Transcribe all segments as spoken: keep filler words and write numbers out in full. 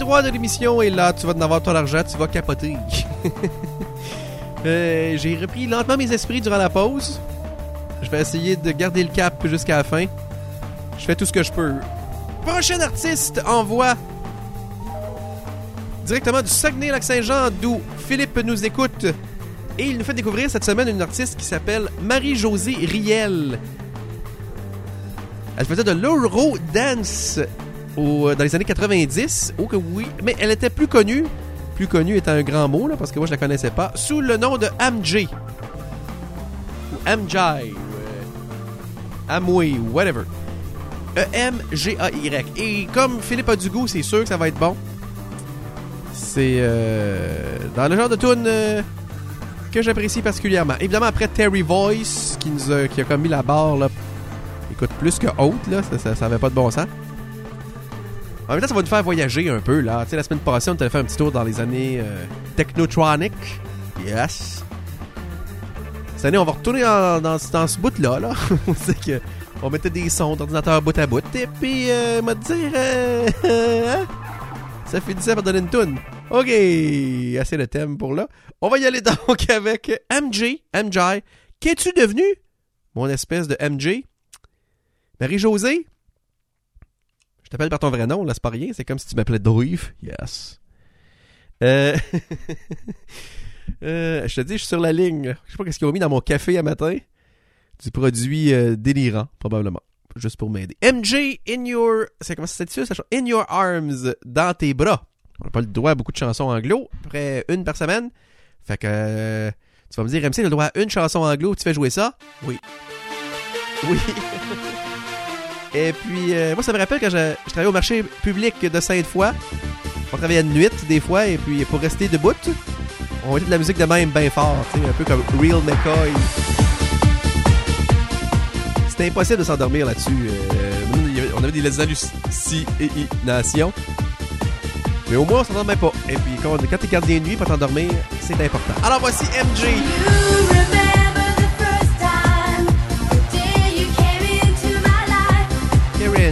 tiroir de l'émission et là, tu vas en avoir ton argent, tu vas capoter. euh, j'ai repris lentement mes esprits durant la pause. Je vais essayer de garder le cap jusqu'à la fin. Je fais tout ce que je peux. Prochain artiste envoie directement du Saguenay-Lac-Saint-Jean, d'où Philippe nous écoute. Et il nous fait découvrir cette semaine une artiste qui s'appelle Marie-Josée Riel. Elle faisait de l'Eurodance au, dans les années quatre-vingt-dix. Oh que oui, mais elle était plus connue, plus connue étant un grand mot, là, parce que moi je la connaissais pas, sous le nom de Amjay. Ou Amjay, ou euh, Amway, ou whatever. E M G A Y. Et comme Philippe a du goût, c'est sûr que ça va être bon. C'est euh, dans le genre de tune euh, que j'apprécie particulièrement. Évidemment, après Terry Voice, qui nous a, qui a comme mis la barre, là, écoute, plus que haute, là, ça, ça, ça avait pas de bon sens. En même temps, ça va nous faire voyager un peu, là. Tu sais, la semaine passée, on t'avait fait un petit tour dans les années euh, Technotronic. Yes. Cette année, on va retourner dans, dans, dans ce bout-là, là. On sait que on mettait des sons d'ordinateur bout à bout. Et puis, euh, m'a dire, euh, hein? Ça finissait par donner une toune. OK, assez de thème pour là. On va y aller donc avec M J. M J. Qu'es-tu devenu? Mon espèce de M J. Marie-Josée? Je t'appelle par ton vrai nom, là, c'est pas rien. C'est comme si tu m'appelais Dave. Yes. Euh... euh... Je te dis, je suis sur la ligne. Je sais pas qu'est-ce qu'ils ont mis dans mon café à matin. Du produit euh, délirant, probablement. Juste pour m'aider. M J, in your... C'est comment ça s'appelle ça? In your arms, dans tes bras. On n'a pas le droit à beaucoup de chansons anglo. À peu près une par semaine. Fait que... Euh, tu vas me dire, M C, tu as le droit à une chanson anglo. Tu fais jouer ça? Oui. Oui. Et puis, euh, moi, ça me rappelle quand je, je travaillais au marché public de Sainte-Foy. On travaillait de nuit, des fois. Et puis, pour rester debout, on mettait de la musique de même bien fort. Tu sais, un peu comme Real McCoy. C'était impossible de s'endormir là-dessus. Euh, on avait des hallucinations. Mais au moins, on s'endort même pas. Et puis, quand, quand t'es gardien de nuit pour t'endormir, c'est important. Alors, voici M J. Karen.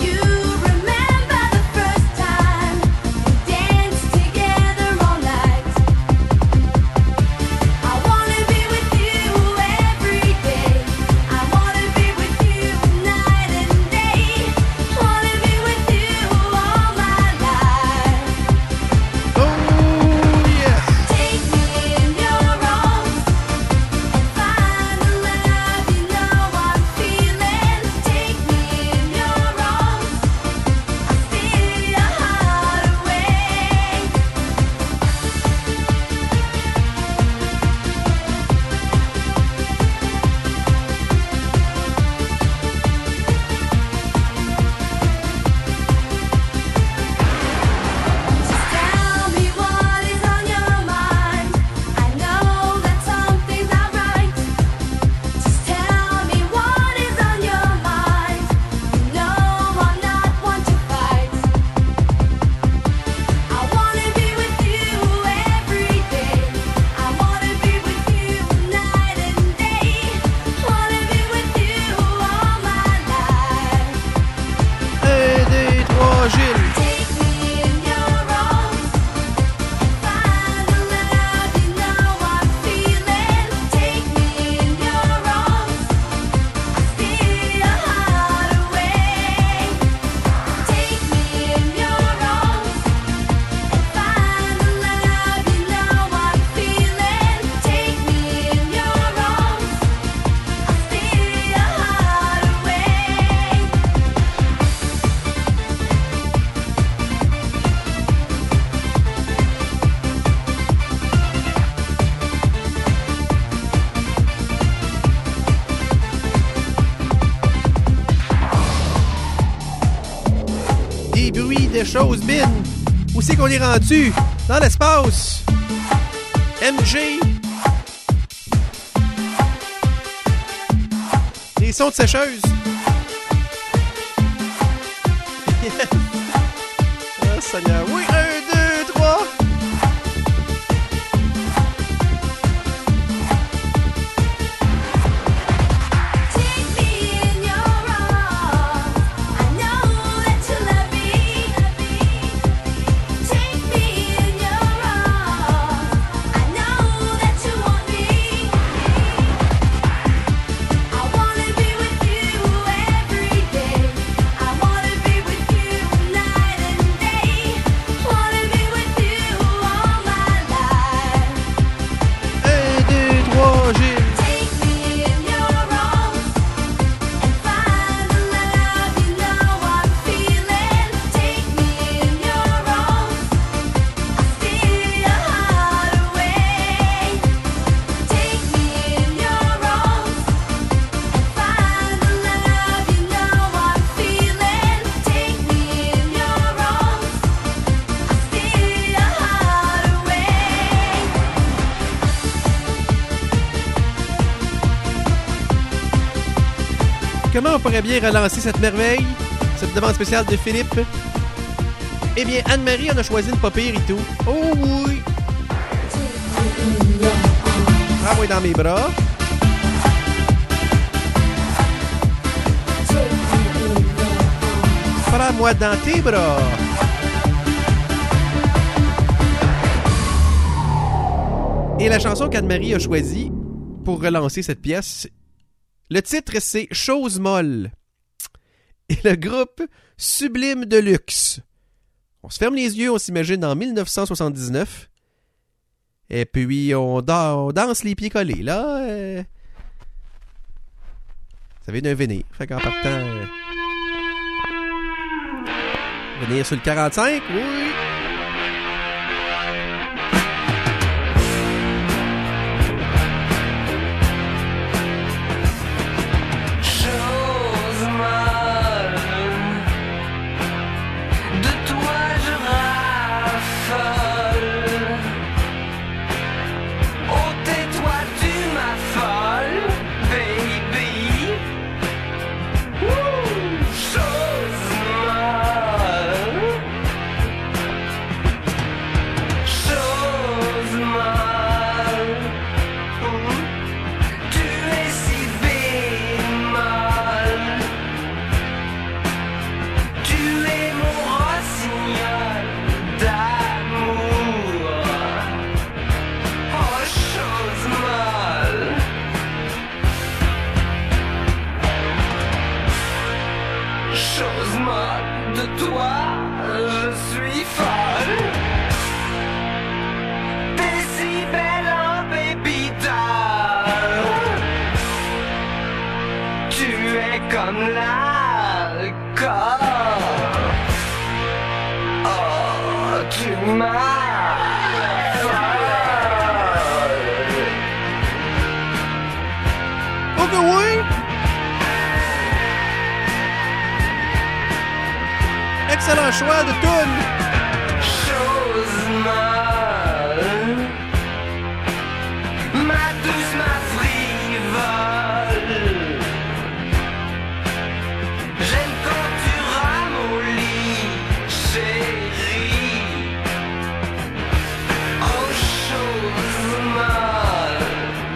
Chose bin. Où c'est qu'on est rendu? Dans l'espace. M J. Les sons de sécheuse. Oh Seigneur. Oui, un, deux, trois. comment on pourrait bien relancer cette merveille, cette demande spéciale de Philippe? Eh bien, Anne-Marie en a choisi une pas pire et tout. Oh oui! Prends-moi dans mes bras. Prends-moi dans tes bras. Et la chanson qu'Anne-Marie a choisie pour relancer cette pièce, le titre c'est Chose molle. Et le groupe Sublime de Luxe. On se ferme les yeux, on s'imagine en dix-neuf cent soixante-dix-neuf. Et puis on, da- on danse les pieds collés, là. Euh... Ça vient d'un venir. Fait qu'en partant... Euh... Venir sur le quarante-cinq, oui. Excellent choix de tune. Chose molle, ma douce, ma frivole. J'aime quand tu ramollis, chérie. Oh, chose molle.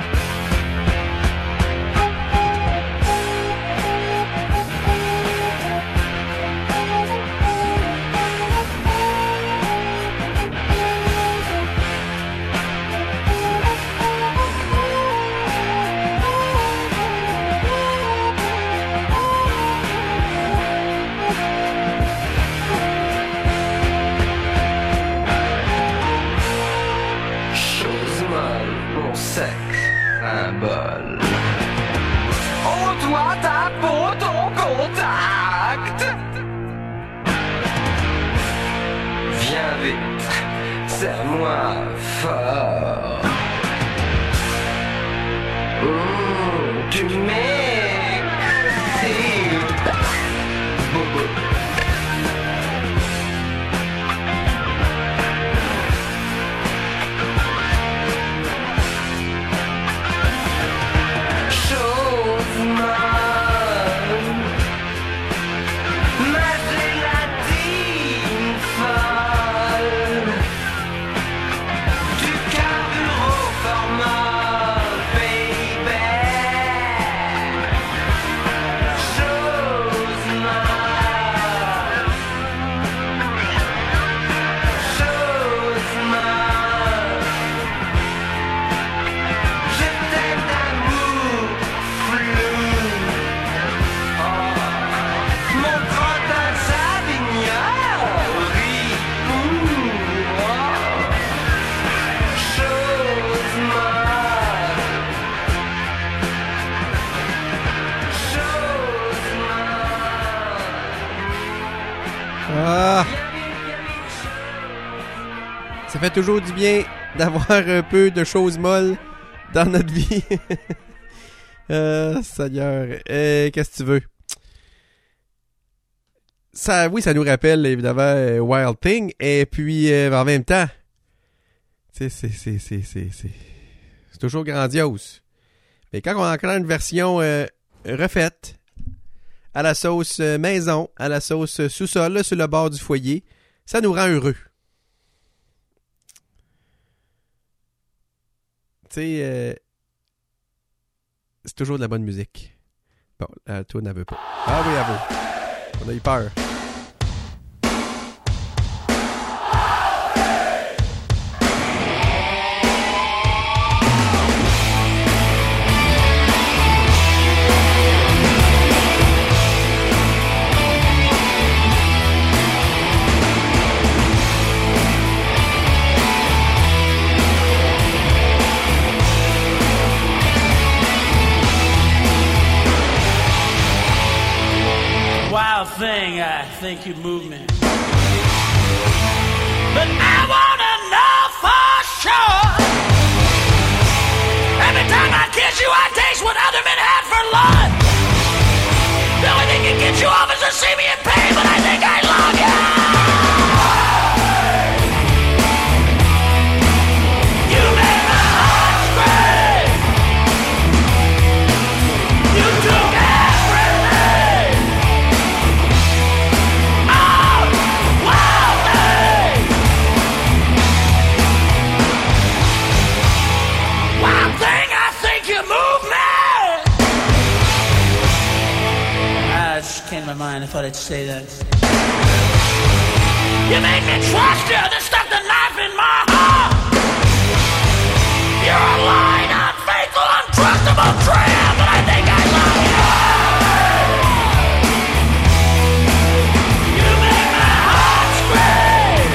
Un bol. Oh, toi, ta peau, ton contact. Viens vite, serre-moi fort. Mmh, tu m'excites. Bobo. Ah. Ça fait toujours du bien d'avoir un peu de choses molles dans notre vie. euh, Seigneur, euh, qu'est-ce que tu veux? Ça, oui, ça nous rappelle évidemment euh, Wild Thing, et puis euh, en même temps, c'est c'est c'est c'est c'est c'est c'est toujours grandiose. Mais quand on a encore une version euh, refaite, à la sauce maison, à la sauce sous-sol, là, sur le bord du foyer. Ça nous rend heureux. Tu sais, euh, c'est toujours de la bonne musique. Bon, la toune, elle veut pas. Ah oui, elle veut. On a eu peur. Thing, I think you move me. But I wanna know for sure. Every time I kiss you, I taste what other men had for lunch. The only thing that gets you off is to see me in pain, but I think I love you. You made my heart scream. You took everything. Came to my mind, I thought I'd say that. You made me trust you, then stuck the knife in my heart. You're a lying, unfaithful, untrustable tramp, but I think I love you. You made my heart scream.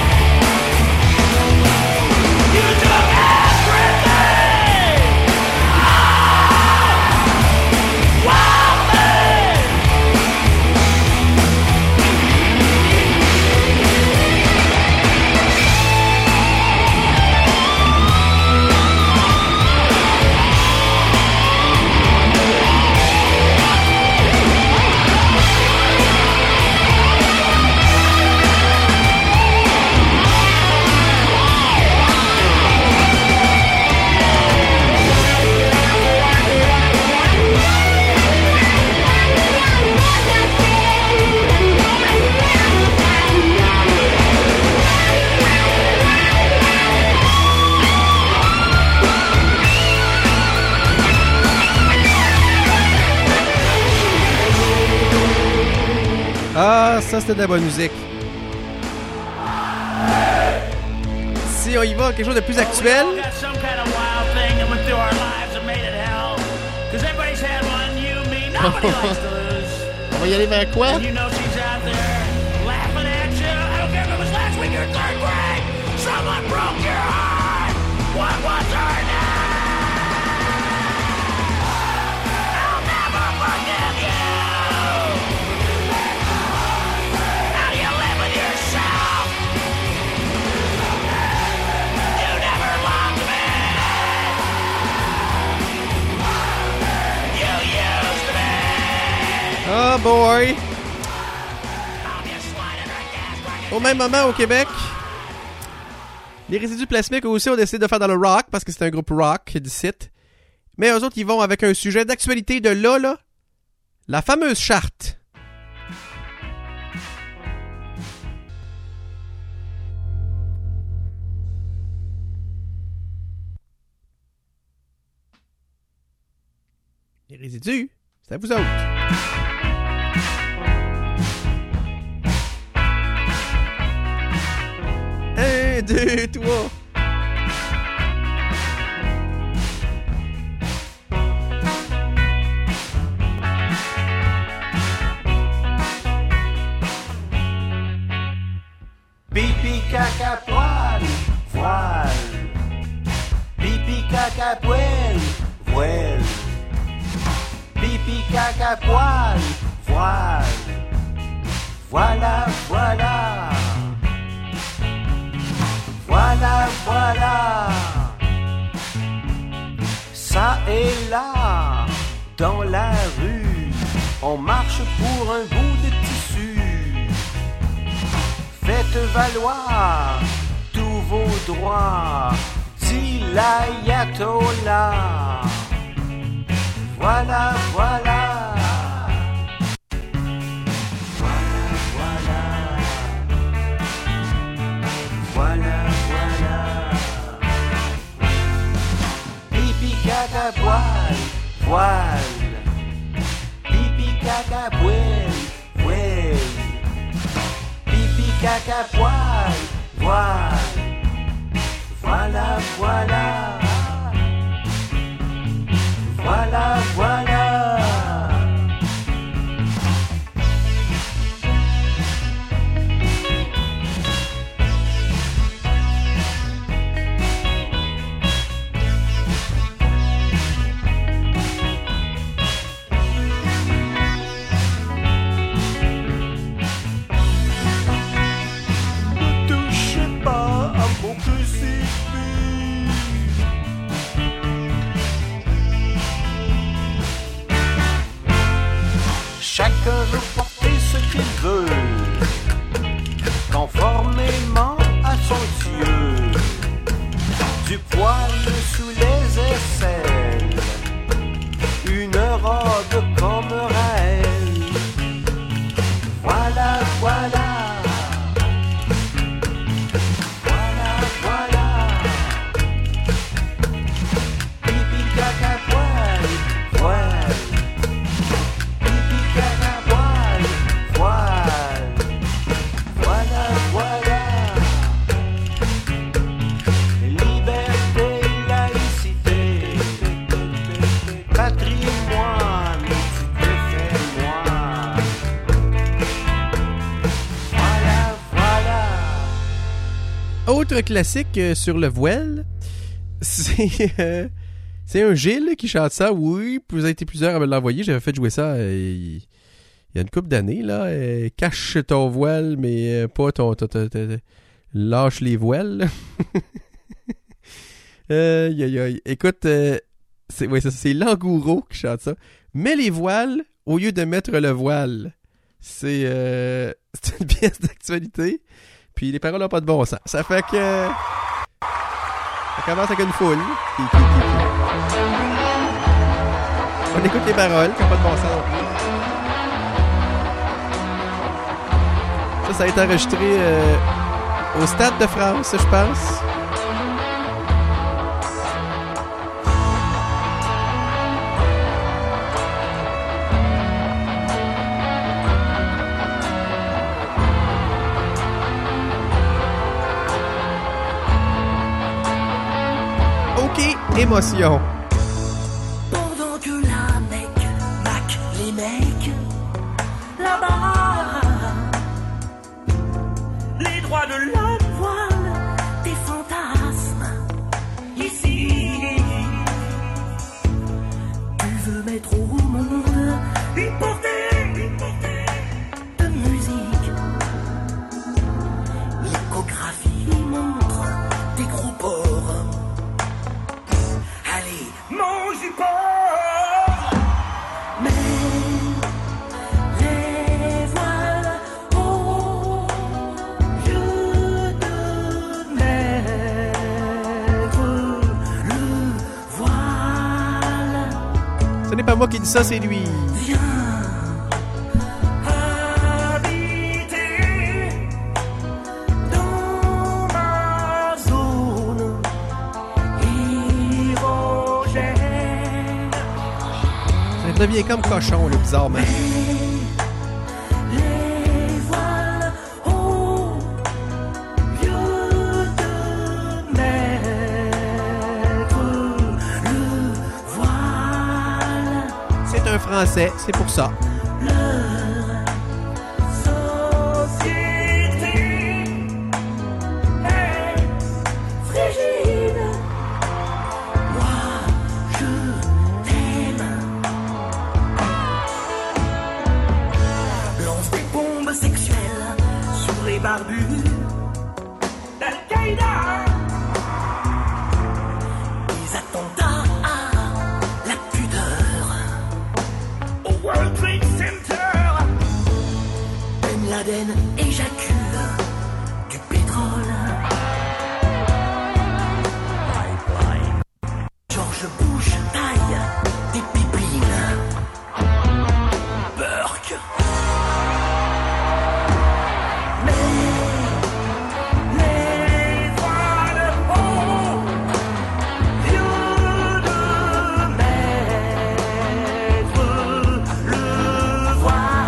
You took everything. Oh, wild thing. Ah, ça c'était de la bonne musique. Si on y va, quelque chose de plus actuel. On va y aller vers quoi? Oh boy! Au même moment, au Québec, les résidus plasmiques aussi ont décidé de faire dans le rock, parce que c'est un groupe rock d'ici. Mais eux autres, ils vont avec un sujet d'actualité de là, là. La fameuse charte. Les résidus, c'est à vous autres. Un, deux, trois. Pipi caca poil, voile. Pipi caca poil, voile. Pipi caca poil, voile. Voilà, voilà. Voilà, voilà. Ça et là, dans la rue, on marche pour un bout de tissu. Faites valoir tous vos droits, dit l'ayatollah. Voilà, voilà. caca, poêle, poêle. Pipi, caca, poêle, voile. Voilà, voilà. Voilà, voilà. Ne touchez pas à mon crucifix. Chacun veut porter ce qu'il veut, conformément à son Dieu. Du poil sous les aisselles, une robe comme Raël. Voilà, voilà. Voilà, voilà. Pipi, caca, poil, poil. Pipi, caca, poil, poil. Voilà, voilà. Liberté, laïcité, patrimoine, tu te fais moi. Voilà, voilà. Autre classique euh, sur le voile, c'est euh, c'est un Gilles qui chante ça. Oui, vous avez été plusieurs à me l'envoyer. J'avais fait jouer ça euh, il y a une couple d'années. Là, euh, cache ton voile, mais euh, pas ton, ton, ton- ton- lâche les voiles. euh, y, y, y. Écoute, euh, c'est ouais, ça, c'est Langouro qui chante ça. Mets les voiles au lieu de mettre le voile. C'est euh, c'est une pièce d'actualité. Puis les paroles n'ont pas de bon sens. Ça fait que... Ça commence avec une foule. Qui, qui, qui, qui. On écoute les paroles, qui n'ont pas de bon sens non plus. Ça, ça a été enregistré euh, au Stade de France, je pense. OK, émotion. Pendant que la mec mac les mecs là-bas, les droits de la voile, des fantasmes ici. Tu veux mettre au monde une portée, une portée de musique. L'échographie montre des gros porcs. Allez, mange du porc. Mais les voiles au lieu de mettre le voile, Ce n'est pas moi qui dis ça, c'est lui. viens habiter dans ma zone hirogène. Ça devient comme cochon, le bizarrement. Les voiles au lieu de mettre le voile, C'est un Français, c'est pour ça. leur société est frigide. Moi, je t'aime. Lance des bombes sexuelles sur les barbus d'Al-Qaïda. Des attentats à la pudeur au World Trade Center. Ben Laden éjacule du pétrole. George Bush taille des pipines. Burke. Mais les voiles au lieu de mettre le voile.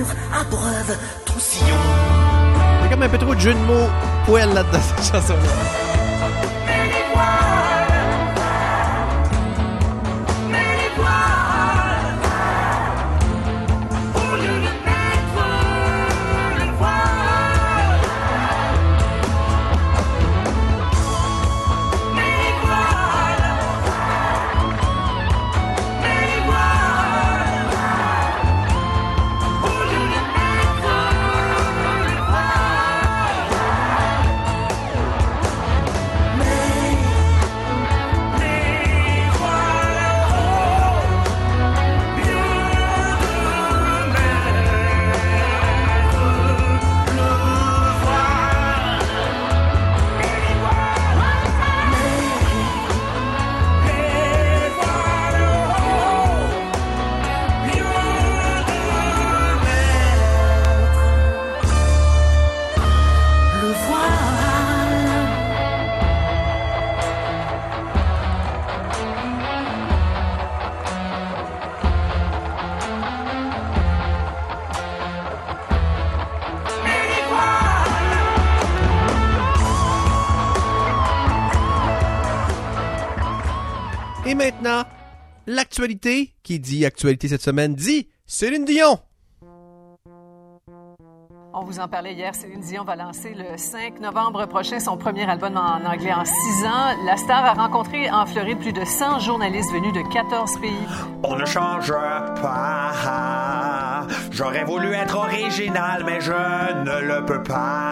abreuve ton sillon. Il y a comme un peu trop de jeu de mots poêle là-dedans, cette chanson-là. Et maintenant, l'actualité, qui dit actualité cette semaine, dit Céline Dion. On vous en parlait hier, Céline Dion va lancer le cinq novembre prochain son premier album en anglais en six ans. La star a rencontré en Floride plus de cent journalistes venus de quatorze pays. On ne change pas. J'aurais voulu être original, mais je ne le peux pas.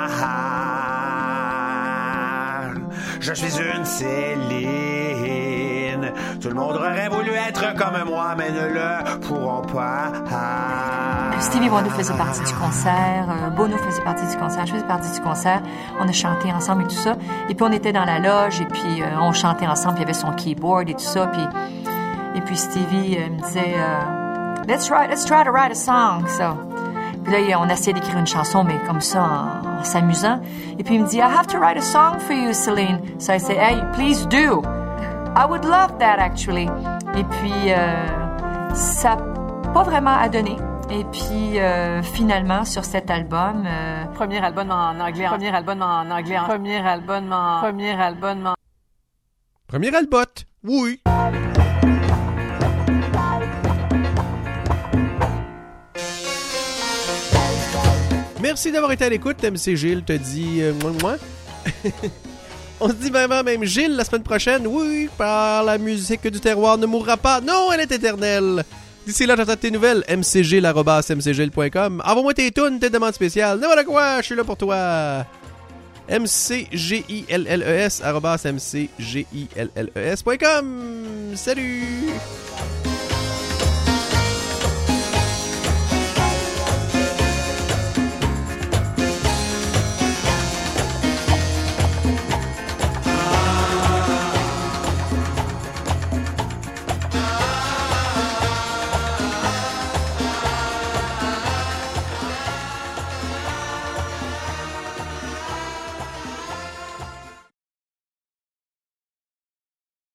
Je suis une Céline. Tout le monde aurait voulu être comme moi, mais ne le pourront pas. Stevie Wonder faisait partie du concert, euh, Bono faisait partie du concert, je faisais partie du concert. On a chanté ensemble et tout ça. Et puis on était dans la loge et puis euh, on chantait ensemble. Puis il y avait son keyboard et tout ça. Puis et puis Stevie euh, me disait euh, let's try, let's try to write a song. So. Puis là on essayait d'écrire une chanson, mais comme ça en, en s'amusant. Et puis il me dit I have to write a song for you, Celine. So I say hey, please do. I would love that actually. Et puis euh, ça n'a pas vraiment à donner. Et puis, euh, finalement, sur cet album... Euh... Premier album en anglais. Premier album en anglais. Premier album en... Premier album en... Premier album, oui. Merci d'avoir été à l'écoute. M C Gilles te dit... Euh, moi, moi. On se dit vraiment, même Gilles, la semaine prochaine. Oui, par la musique du terroir ne mourra pas. Non, elle est éternelle. D'ici là, j'attends tes nouvelles. m c gilles arobase m c gilles point com. Envoie-moi tes tunes, tes demandes spéciales. N'importe quoi, je suis là pour toi. m c gilles arobase m c gilles point com. Salut!